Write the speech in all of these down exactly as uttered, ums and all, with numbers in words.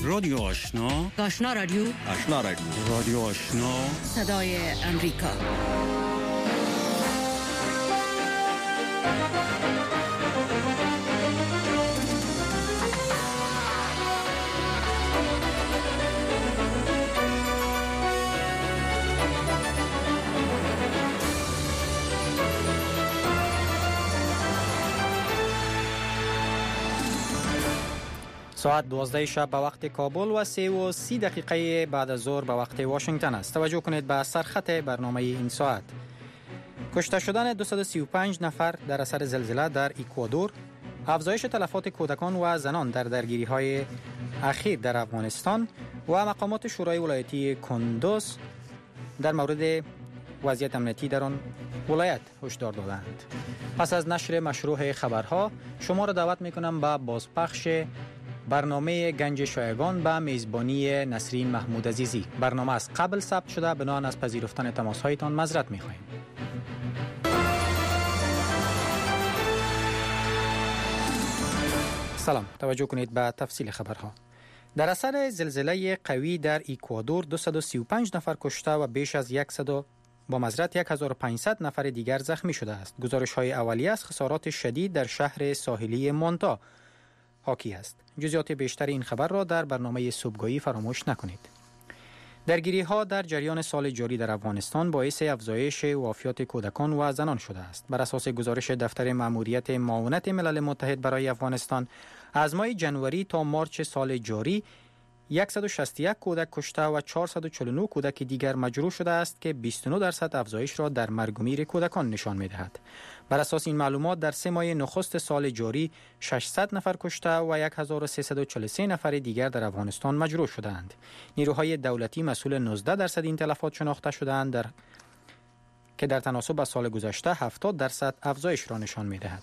رادیو آشنا، آشنا رادیو، آشنا رادیو، رادیو آشنا، صدای امریکا. ساعت دوازده شب به وقت کابل و سه و سی دقیقه بعد از ظهر به وقت واشنگتن است. توجه کنید به سرخط برنامه این ساعت. کشته شدن دویست و سی و پنج نفر در اثر زلزله در اکوادور، افزایش تلفات کودکان و زنان در درگیری های اخیر در افغانستان و مقامات شورای ولایتی کندوز در مورد وضعیت امنیتی در آن ولایت هشدار دادند. پس از نشر مشروع خبرها شما را دعوت می‌کنم به بازپخش برنامه گنج شایگان به میزبانی نسرین محمود عزیزی. برنامه از قبل ثبت شده، بنابراین از پذیرفتن تماس‌هایتان معذرت می‌خواهیم. سلام، توجه کنید به تفصیل خبرها. در اثر زلزله قوی در اکوادور دویست و سی و پنج نفر کشته و بیش از صد با معذرت هزار و پانصد نفر دیگر زخمی شده است. گزارش‌های اولیه از خسارات شدید در شهر ساحلی مونتا حاکی است. جزئیات بیشتر این خبر را در برنامه صبحگاهی فراموش نکنید. درگیری‌ها در جریان سال جاری در افغانستان باعث افزایش وفات کودکان و زنان شده است. بر اساس گزارش دفتر مأموریت معاونت ملل متحد برای افغانستان، از ماه جنوری تا مارچ سال جاری صد و شصت و یک کودک کشته و چهارصد و چهل و نه کودک دیگر مجروح شده است که بیست و نه درصد افزایش را در مرگ و میر کودکان نشان می‌دهد. بر اساس این معلومات در سه ماه نخست سال جاری ششصد نفر کشته و هزار و سیصد و چهل و سه نفر دیگر در افغانستان مجروح شدند. نیروهای دولتی مسئول نوزده درصد این تلفات شناخته شدند در که در تناسب با سال گذشته هفتاد درصد افزایش را نشان می‌دهد.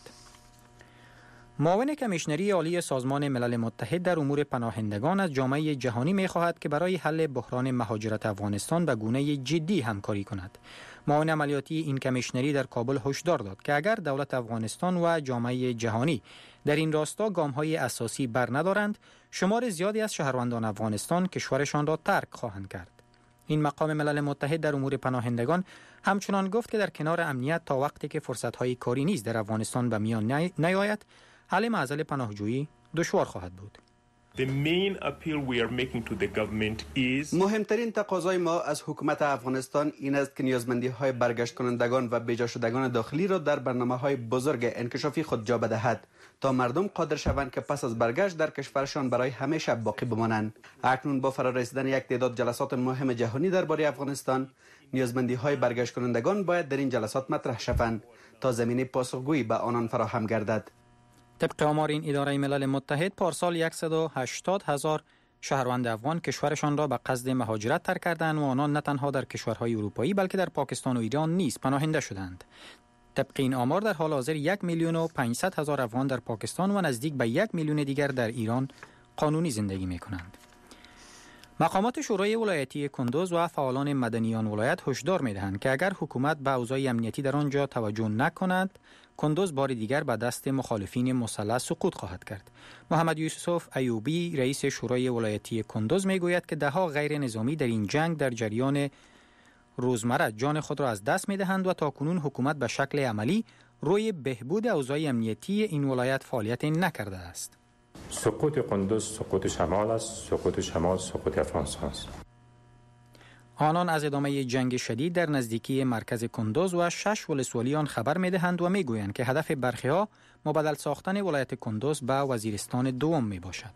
معاون کمیشنری عالی سازمان ملل متحد در امور پناهندگان از جامعه جهانی می‌خواهد که برای حل بحران مهاجرت افغانستان به گونه جدی همکاری کند. معاون عملیاتی این کمیشنری در کابل هشدار داد که اگر دولت افغانستان و جامعه جهانی در این راستا گام‌های اساسی برندارند، شمار زیادی از شهروندان افغانستان کشورشان را ترک خواهند کرد. این مقام ملل متحد در امور پناهندگان همچنان گفت که در کنار امنیت تا وقتی که فرصت‌های کاری نیز در افغانستان به میان نیاید، حل معضل پناهجویی دشوار خواهد بود. The main appeal we are making to the government is مهمترین تقاضای ما از حکومت افغانستان این است که نیازمندی‌های برگشت کنندگان و بیجا شدگان داخلی را در برنامه‌های بزرگ انکشافی خود جا بدهد تا مردم قادر شوند که پس از برگشت در کشورشان برای همیشه باقی بمانند. اکنون با فرارسیدن یک تعداد جلسات مهم جهانی درباره افغانستان، نیازمندی‌های برگشت کنندگان باید در این جلسات مطرح شوند تا زمینه پاسخگویی به آنان فراهم گردد. طبق آمار این اداره ملل متحد، پارسال صد و هشتاد هزار شهروند افغان کشورشان را به قصد مهاجرت ترک کردند و آنان نه تنها در کشورهای اروپایی بلکه در پاکستان و ایران نیز پناهنده شدند. طبق این آمار در حال حاضر یک میلیون و پانصد هزار افغان در پاکستان و نزدیک به یک میلیون دیگر در ایران قانونی زندگی می کنند. مقامات شورای ولایتی کندوز و فعالان مدنیان ولایت هشدار می‌دهند که اگر حکومت به اوضاع امنیتی در آنجا توجه نکند، کندوز بار دیگر به دست مخالفین مسلح سقوط خواهد کرد. محمد یوسف ایوبی رئیس شورای ولایتی کندوز میگوید که دهها غیر نظامی در این جنگ در جریان روزمره جان خود را از دست می‌دهند و تاکنون حکومت به شکل عملی روی بهبود اوضاع امنیتی این ولایت فعالیت نکرده است. سقوط قندوز سقوط شمال است، سقوط شمال سقوط افغانستان است. آنان از ادامه جنگ شدید در نزدیکی مرکز کندوز و شش ولسوالی آن خبر می‌دهند و می‌گویند که هدف برخی‌ها مبادل ساختن ولایت کندوز به وزیرستان دوم میباشد.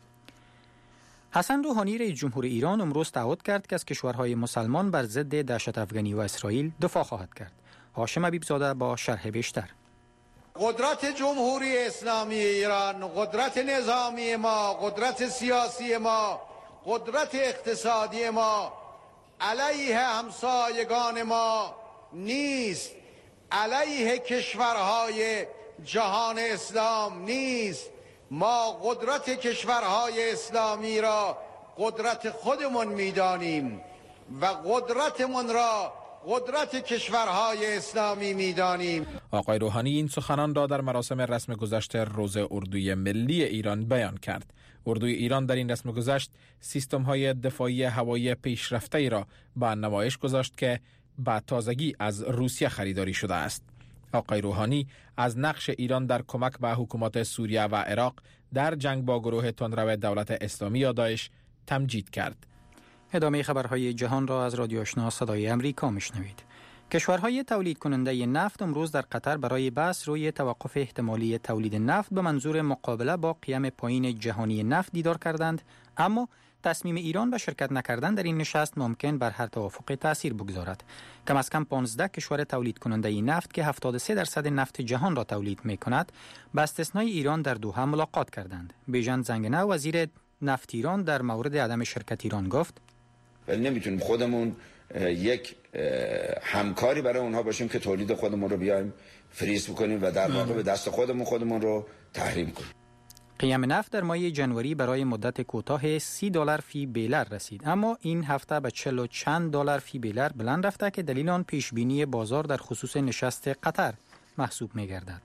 حسن روحانی رئیس جمهور ایران امروز تعهد کرد که از کشورهای مسلمان بر ضد دهشت افغانی و اسرائیل دفاع خواهد کرد. هاشم حبیب زاده با شرح بیشتر. قدرت جمهوری اسلامی ایران، قدرت نظامی ما، قدرت سیاسی ما، قدرت اقتصادی ما علیه همسایگان ما نیست، علیه کشورهای جهان اسلام نیست. ما قدرت کشورهای اسلامی را قدرت خودمون می‌دانیم و قدرتمون را قدرت کشورهای اسلامی می‌دانیم. آقای روحانی این سخنان را در مراسم رسم گذشت روز اردوی ملی ایران بیان کرد. اردوی ایران در این رسم گذشت سیستم‌های دفاعی هوایی پیشرفته‌ای را به نمایش گذاشت که به تازگی از روسیه خریداری شده است. آقای روحانی از نقش ایران در کمک به حکومت سوریه و عراق در جنگ با گروه تندرو دولت اسلامی یا داعش تمجید کرد. ادامه خبرهای جهان را از رادیو آشنا صدای امریکا میشنوید. کشورهای تولید کننده نفت امروز در قطر برای بحث روی توقف احتمالی تولید نفت به منظور مقابله با قیام پایین جهانی نفت دیدار کردند، اما تصمیم ایران به شرکت نکردن در این نشست ممکن بر هر توافق تأثیر بگذارد. کم از کم پانزده کشور تولید کننده نفت که هفتاد و سه درصد نفت جهان را تولید می کند با استثنای ایران در دوحه ملاقات کردند. بیژن زنگنه وزیر نفت ایران در مورد عدم شرکت ایران گفت ولی نمیتونیم خودمون یک همکاری برای اونها باشیم که تولید خودمون رو بیایم فریز بکنیم و در واقع به دست خودمون خودمون رو تحریم کنیم. قیام نفت در ماه جنوری برای مدت کوتاه سی دلار فی بیلر رسید، اما این هفته به چهل و چند دلار فی بیلر بلند رفته که دلیل آن پیش بینی بازار در خصوص نشست قطر محسوب می گردد.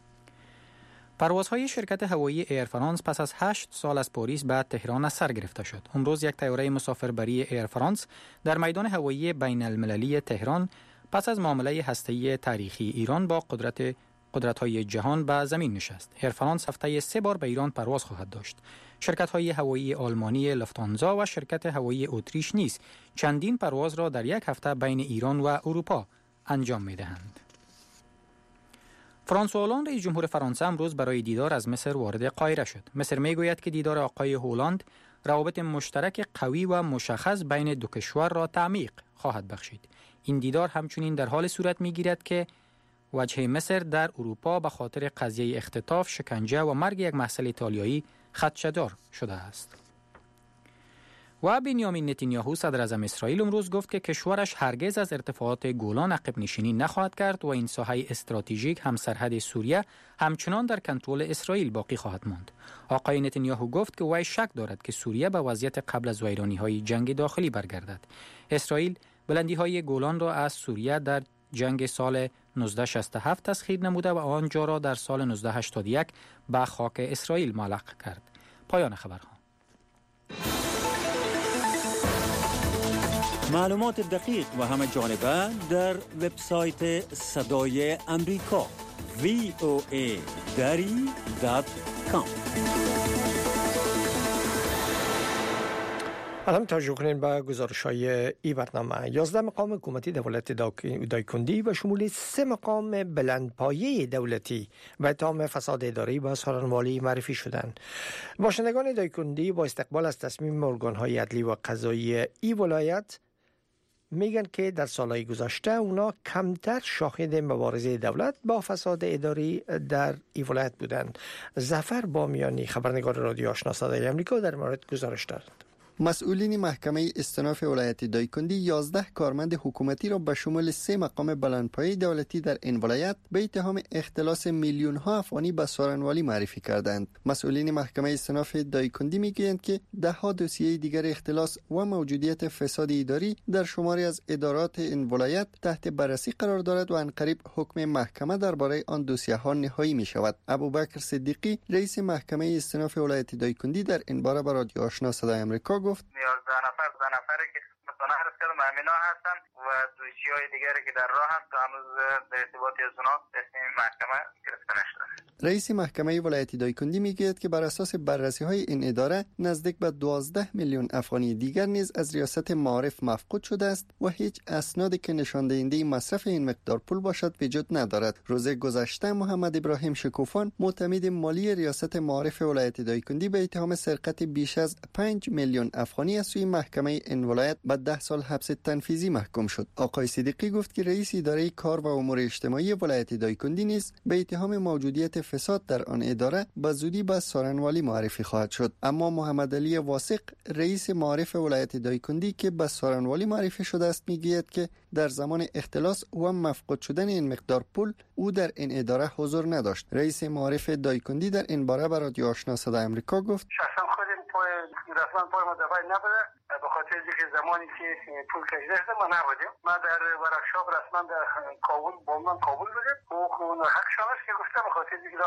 پروازهای شرکت هوایی ایر فرانس پس از هشت سال از پاریس به تهران از سر گرفته شد. امروز یک طیاره مسافربری ایر فرانس در میدان هوایی بین المللی تهران پس از معامله هسته‌ای تاریخی ایران با قدرت قدرت‌های جهان به زمین نشست. ایر فرانس هفته سه بار به ایران پرواز خواهد داشت. شرکت‌های هوایی آلمانی لفتانزا و شرکت هوایی اتریش نیز چندین پرواز را در یک هفته بین ایران و اروپا انجام می‌دهند. فرانسوا هولاند رئیس جمهور فرانسه امروز برای دیدار از مصر وارد قاهره شد. مصر میگوید که دیدار آقای هولاند روابط مشترک قوی و مشخص بین دو کشور را تعمیق خواهد بخشید. این دیدار همچنین در حال صورت میگیرد که وجه مصر در اروپا به خاطر قضیه اختطاف، شکنجه و مرگ یک محصل ایتالیایی خدشه‌دار شده است. و بنیامین نتانیاهو صدر اعظم اسرائیل امروز گفت که کشورش هرگز از ارتفاعات گولان عقب نشینی نخواهد کرد و این ساحه استراتژیک همسرحد سوریه همچنان در کنترل اسرائیل باقی خواهد ماند. آقای نتانیاهو گفت که وی شک دارد که سوریه به وضعیت قبل از ویرانی‌های جنگ داخلی برگردد. اسرائیل بلندی‌های گولان را از سوریه در جنگ سال نوزده شصت و هفت تسخیر نموده و آنجا را در سال نوزده هشتاد و یک به خاک اسرائیل معلق کرد. پایان خبرها. معلومات دقیق و همه جانبه در وبسایت صدای امریکا وی او ای دری دات کام. الان توجه کنین به گزارش‌های این برنامه. یازده مقام حکومتی دولت دایکندی و شمول سه مقام بلندپایه دولتی به اتهام فساد اداری با سارنوالی معرفی شدند. باشندگان دایکندی با استقبال از تصمیم ارگان‌های عدلی و قضایی این ولایت میگن که در سالهای گذشته اونا کمتر شاهد مبارزه دولت با فساد اداری در این ولایت بودند. ظفر بامیانی خبرنگار رادیو آشنا صدای امریکا در مورد گزارش دارد. مسئولین محکمه استئناف ولایت دایکندی یازده کارمند حکومتی را به شمول سه مقام بلندپایه دولتی در این ولایت به اتهام اختلاس میلیون ها افغانی به سارنوالی معرفی کردند. مسئولین محکمه استئناف دایکندی میگویند که ده ها دوسیه دیگر اختلاس و موجودیت فساد اداری در شماری از ادارات این ولایت تحت بررسی قرار دارد و عنقریب حکم محکمه درباره آن دوسیه ها نهایی می شود. ابوبکر صدیقی رئیس محکمه استئناف ولایت دایکندی در این باره به رادیو آشنا صدای آمریکا گفت یازده نفر ده نفری که مثلا عرض کردم امینا هستن و دوسیه‌های دیگری که در راه هست هنوز در ارتباط از اونا تصمیم محکمه گرفته نشده. رئیس محکمه ولایت دایکندی میگوید که بر اساس بررسی‌های این اداره نزدیک به دوازده میلیون افغانی دیگر نیز از ریاست معارف مفقود شده است و هیچ اسنادی که نشان دهنده مصرف این مقدار پول باشد وجود ندارد. روز گذشته محمد ابراهیم شکوفان معتمد مالی ریاست معارف ولایت دایکندی به اتهام سرقت بیش از پنج میلیون افغانی از سوی محکمه این ولایت به ده سال حبس تنفیذی محکوم شد. آقای صدیقی گفت که رئیس اداره کار و امور اجتماعی ولایت دایکندی نیز به اتهام موجودیت فساد در آن اداره به زودی به سارنوالی معرفی خواهد شد. اما محمد علی واثق رئیس معارف ولایت دایکندی که به سارنوالی معرفی شده است میگوید که در زمان اختلاس و مفقود شدن این مقدار پول او در این اداره حضور نداشت. رئیس معارف دایکندی در این باره به رادیو آشنا صدای آمریکا گفت شخصا خودم پای رسما پای ما دفعه نبوده، به خاطر اینکه زمانی که پول کشیده شده ما نبودیم. ما در ورکشاپ رسما در کابل با من کابل بودیم و اون حق شما که گفتم به خاطر اینکه